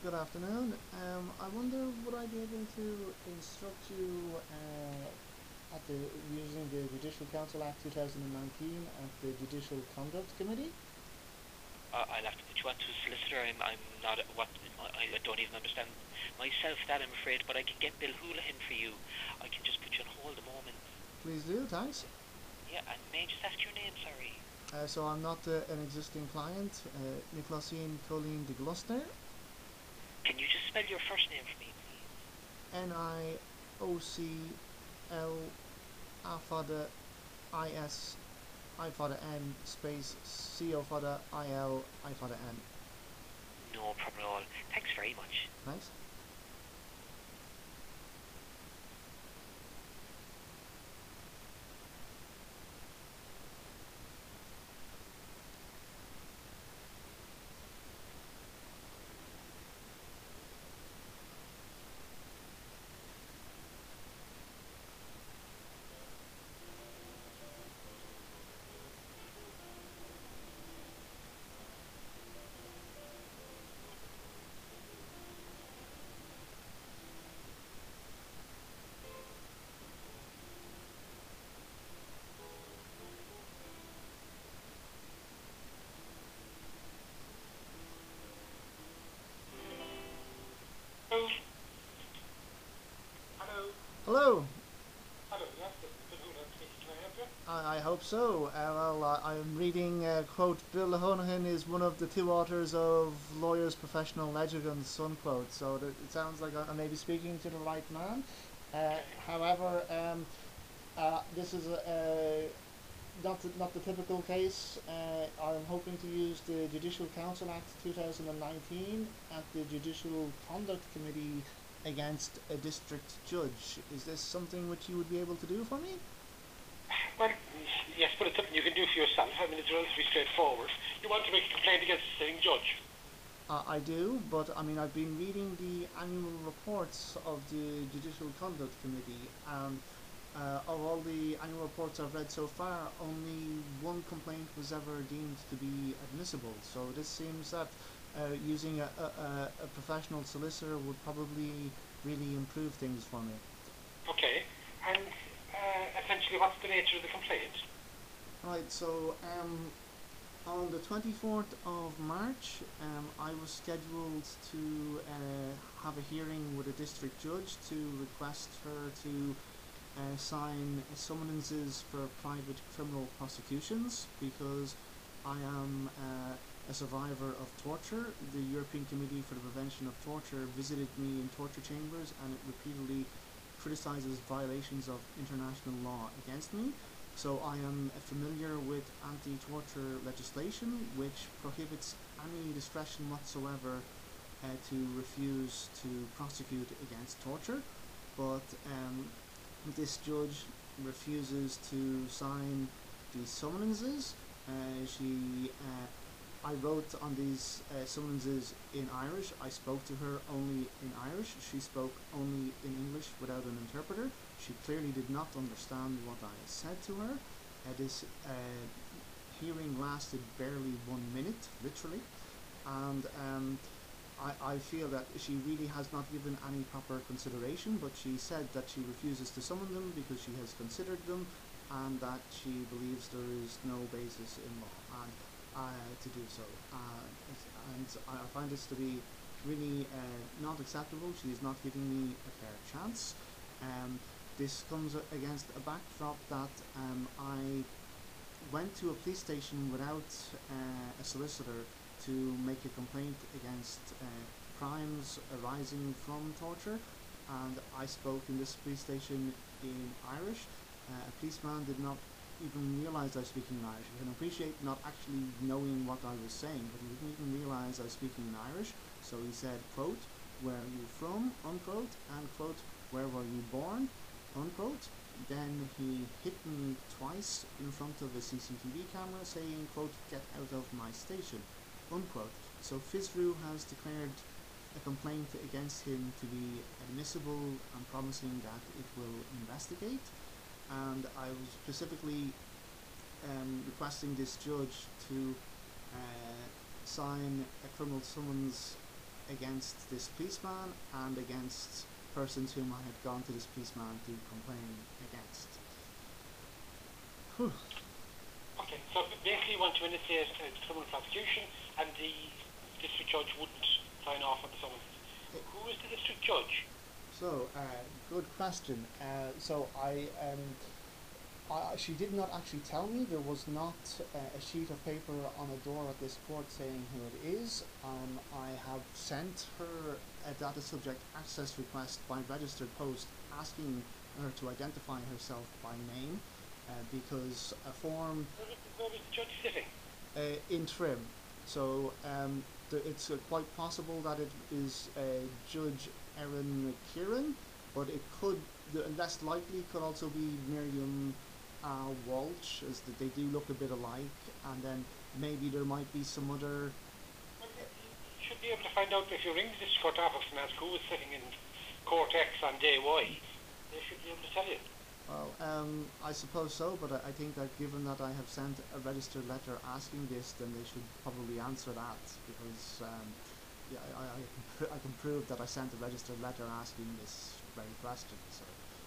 good afternoon. I wonder would I be able to instruct you at the using the Judicial Council Act 2019 at the Judicial Conduct Committee? I'll have to put you on to a solicitor. I'm not what I don't even understand myself that I'm afraid, but I can get Bill Houlihan for you. I can just put you on hold a moment. Please do, thanks. Yeah, and may I just ask your name? Sorry. So I'm not an existing client, Nicolasin Colleen de Gloucester, Can you just spell your first name for me, please? Niocl A for the IS I for the N space CO for the IL I for the N. No problem at all. Thanks very much. Thanks. Hello. Hello. Hello. Hello. Yes, this is Bill Houlihan speaking. Can I help you? I hope so. I'm reading, quote, Bill Honohan is one of the two authors of Lawyers' Professional Negligence, unquote. So it sounds like I may be speaking to the right man. However, this is not the typical case. I'm hoping to use the Judicial Council Act 2019 at the Judicial Conduct Committee against a district judge. Is this something which you would be able to do for me? Well, yes, but it's something you can do for yourself. I mean, it's relatively straightforward. You want to make a complaint against the sitting judge. I do, but I mean, I've been reading the annual reports of the Judicial Conduct Committee, and of all the annual reports I've read so far, only one complaint was ever deemed to be admissible. So this seems that using a professional solicitor would probably really improve things for me. Okay. And essentially, what's the nature of the complaint? Right, so on the 24th of March, I was scheduled to have a hearing with a district judge to request her to sign summonses for private criminal prosecutions because I am a survivor of torture. The European Committee for the Prevention of Torture visited me in torture chambers, and it repeatedly criticizes violations of international law against me. So I am familiar with anti-torture legislation which prohibits any discretion whatsoever to refuse to prosecute against torture, but this judge refuses to sign these summonses. I wrote on these summonses in Irish. I spoke to her only in Irish. She spoke only in English without an interpreter. She clearly did not understand what I said to her. This hearing lasted barely 1 minute, literally, and I feel that she really has not given any proper consideration, but she said that she refuses to summon them because she has considered them and that she believes there is no basis in law and to do so. And I find this to be really not acceptable. She is not giving me a fair chance. This comes against a backdrop that I went to a police station without a solicitor to make a complaint against crimes arising from torture, and I spoke in this police station in Irish. A policeman did not even realize I was speaking in Irish. He can appreciate not actually knowing what I was saying, but he didn't even realize I was speaking in Irish. So he said, quote, "Where are you from?" unquote, and quote, "Where were you born?" unquote. Then he hit me twice in front of a CCTV camera saying, quote, "Get out of my station," unquote. So FISRU has declared a complaint against him to be admissible and promising that it will investigate. And I was specifically requesting this judge to sign a criminal summons against this policeman and against persons whom I had gone to this policeman to complain against. Whew. Okay, so basically you want to initiate a criminal prosecution, and the district judge wouldn't sign off on the summons. Who is the district judge? So, good question. She did not actually tell me. There was not a sheet of paper on a door at this court saying who it is. I have sent her a data subject access request by registered post asking her to identify herself by name because a form... Where was the judge sitting? In Trim. So it's quite possible that it is Judge Erin Kieran, but it could, less likely, could also be Miriam Walsh, as that they do look a bit alike, and then maybe there might be some other... Well, you should be able to find out if you ring the district court office and ask who was sitting in court X on day Y. They should be able to tell you. Well, I suppose so, but I think that given that I have sent a registered letter asking this, then they should probably answer that, because yeah, I can prove that I sent a registered letter asking this very question. So,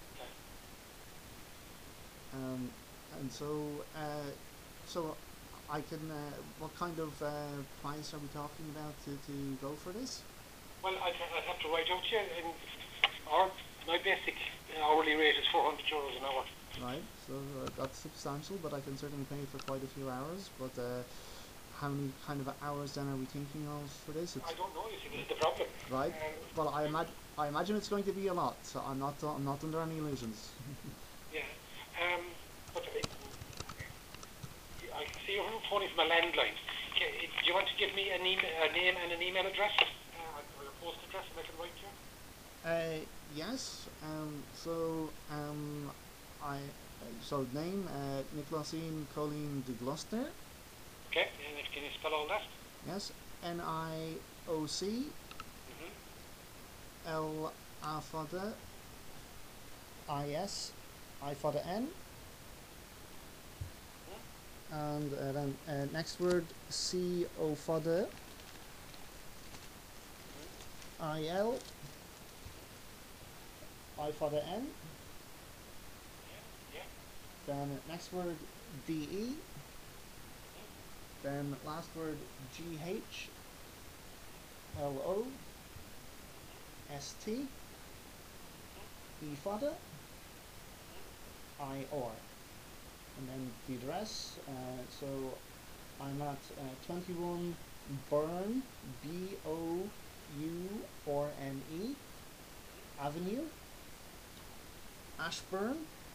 and so I can. What kind of price are we talking about to go for this? Well, I'd have to write out to you. My basic hourly rate is €400 an hour. Right, so that's substantial, but I can certainly pay for quite a few hours. But how many kind of hours then are we thinking of for this? I don't know. You see, this is the problem. Right. Well, I imagine it's going to be a lot. So I'm not under any illusions. Yeah. But I can see you're phoning from a landline. Do you want to give me a name and an email address, or a post address, and I can write to you? Yes. So name Nicolasin Colleen de Gloucester. Okay. And can you spell all that? Yes. NIOC. L A for the IS I for the N. And then next word CO for the IL I for the N. Yeah. Then next word DE. Then last word GH LO ST E for the IR. And then the address, so I'm at 21 Bourne, BOURNE Avenue, Ashburn,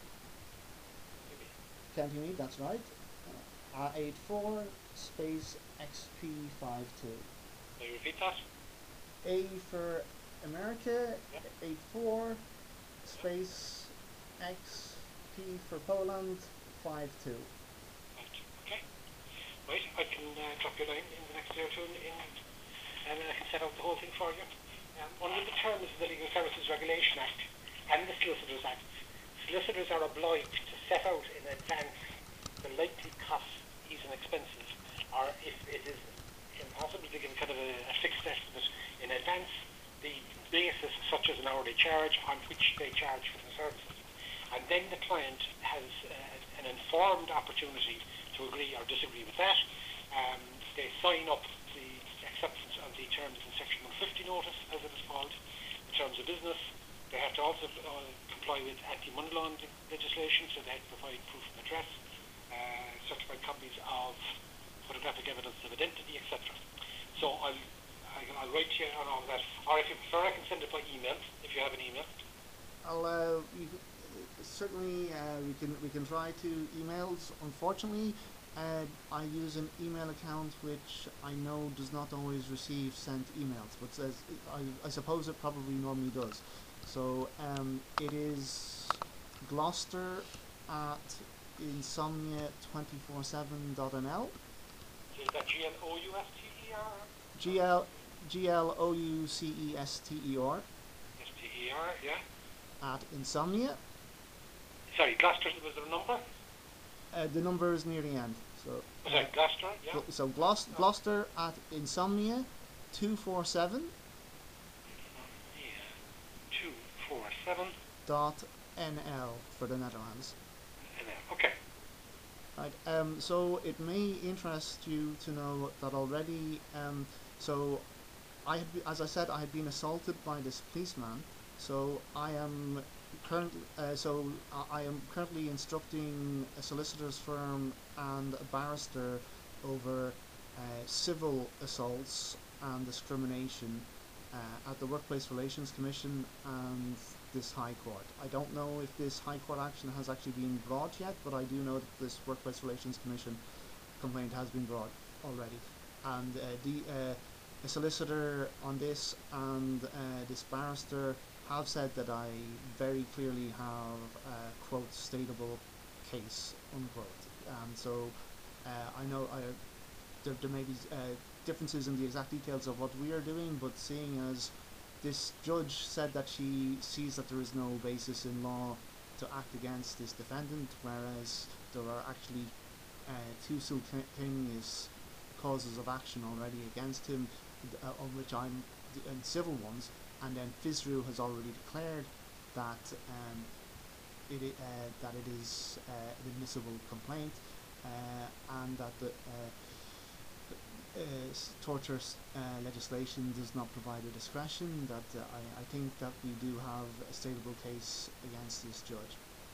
County Meath, that's right, A84 space XP52. Can you repeat that? A for America, Yeah. 84 space XP for Poland, 52. Right. Okay. Right. I can drop you a line in the next day or two, and I can set out the whole thing for you. One of the terms of the Legal Services Regulation Act and the Solicitors Act, solicitors are obliged to set out in advance the likely costs, fees and expenses, or if it is impossible to give kind of a fixed estimate in advance, the basis such as an hourly charge on which they charge for the services. And then the client has an informed opportunity to agree or disagree with that. They sign up the acceptance of the terms in Section 150 notice, as it is called, the terms of business. They have to also comply with anti-money laundering legislation, so they have to provide proof of address, certified copies of photographic evidence of identity, etc. So I'll write to you on all of that. Or if you prefer, I can send it by email, if you have an email. Certainly we can try to emails. Unfortunately, I use an email account which I know does not always receive sent emails, but says I suppose it probably normally does. So it is Gloucester at insomnia247.nl. Is that Gloucester? Gloucester Ster, yeah. at insomnia. Sorry, Gloucester, was there a number? The number is near the end. So Sorry, Gloucester, yeah. so Gloucester at insomnia 247.nl. 147. .nl for the Netherlands. Okay. Right. So it may interest you to know that already. So as I said, I had been assaulted by this policeman. So I am currently, I am currently instructing a solicitor's firm and a barrister over civil assaults and discrimination at the Workplace Relations Commission and this High Court. I don't know if this High Court action has actually been brought yet, but I do know that this Workplace Relations Commission complaint has been brought already. And a solicitor on this and this barrister have said that I very clearly have a quote stateable case unquote. So I know there may be differences in the exact details of what we are doing, but seeing as this judge said that she sees that there is no basis in law to act against this defendant, whereas there are actually two simultaneous causes of action already against him, on which I'm and civil ones, and then FSRU has already declared that it is an admissible complaint, and that the torture legislation does not provide a discretion. That I think that we do have a stateable case against this judge.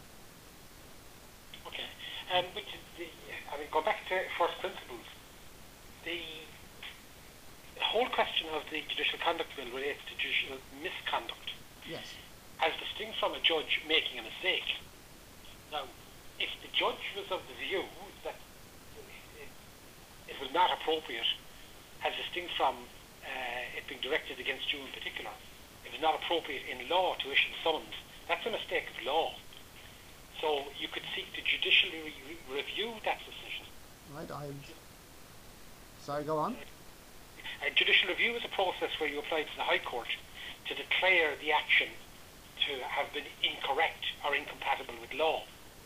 Okay, which is go back to first principles. The whole question of the Judicial Conduct Bill relates to judicial misconduct. Yes. As distinct from a judge making a mistake. Now, if the judge was of the view that it was not appropriate, as distinct from it being directed against you in particular, it was not appropriate in law to issue summons, that's a mistake of law. So you could seek to judicially review that decision. Right, sorry, go on. A judicial review is a process where you apply to the High Court to declare the action to have been incorrect or incompatible with law.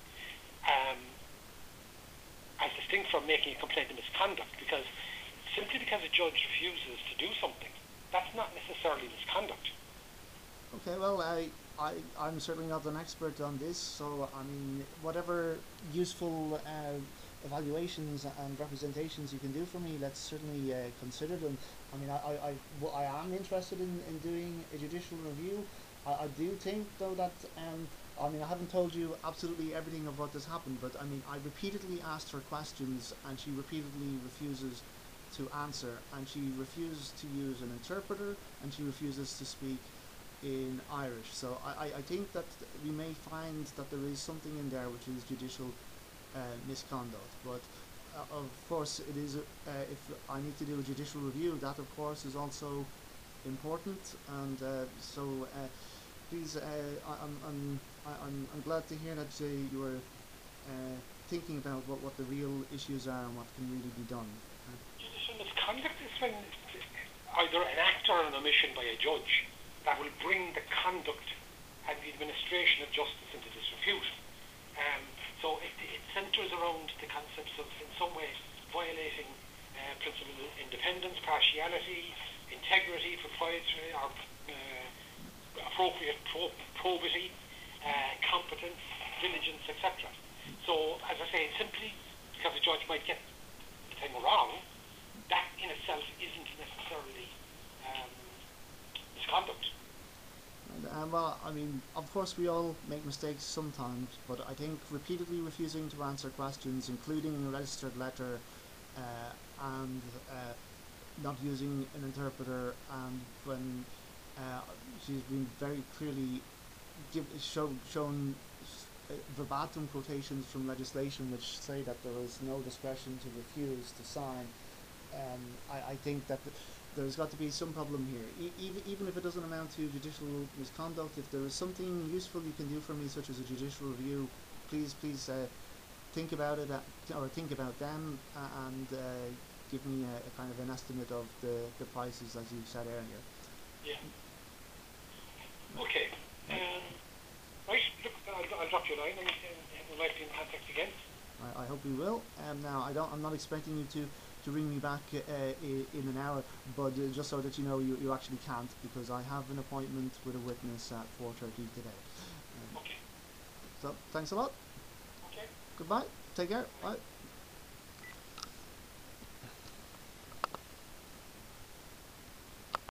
As distinct from making a complaint of misconduct, because simply because a judge refuses to do something, that's not necessarily misconduct. Okay, well, I'm certainly not an expert on this, so I mean, whatever useful evaluations and representations you can do for me, let's certainly consider them. I mean, I am interested in doing a judicial review. I do think, though, that I mean, I haven't told you absolutely everything of what has happened, but I mean, I repeatedly asked her questions and she repeatedly refuses to answer, and she refused to use an interpreter, and she refuses to speak in Irish. So I think that we may find that there is something in there which is judicial misconduct, but of course it is if I need to do a judicial review, that of course is also important, and so please, I'm glad to hear that you are thinking about what the real issues are and what can really be done. Judicial misconduct is when either an act or an omission by a judge that will bring the conduct and the administration of justice into disrepute. So it centres around the concepts of, in some ways, violating principles of independence, partiality, integrity, propriety, or appropriate probity, competence, diligence, etc. So, as I say, simply because a judge might get the thing wrong, that in itself isn't necessarily misconduct. Well, I mean, of course we all make mistakes sometimes, but I think repeatedly refusing to answer questions, including a registered letter, and not using an interpreter, and when she's been very clearly shown verbatim quotations from legislation which say that there is no discretion to refuse to sign, I think that there's got to be some problem here. Even if it doesn't amount to judicial misconduct, if there is something useful you can do for me, such as a judicial review, please think about it, or think about them, and give me a kind of an estimate of the prices, as you said earlier. Yeah. Okay. Right. Look, I'll drop you a line, and we might be in contact again. I hope we will. Now, I'm not expecting you to to ring me back in an hour, but just so that you know, you actually can't, because I have an appointment with a witness at 4:30 today. Okay. So thanks a lot. Okay. Goodbye. Take care. Bye.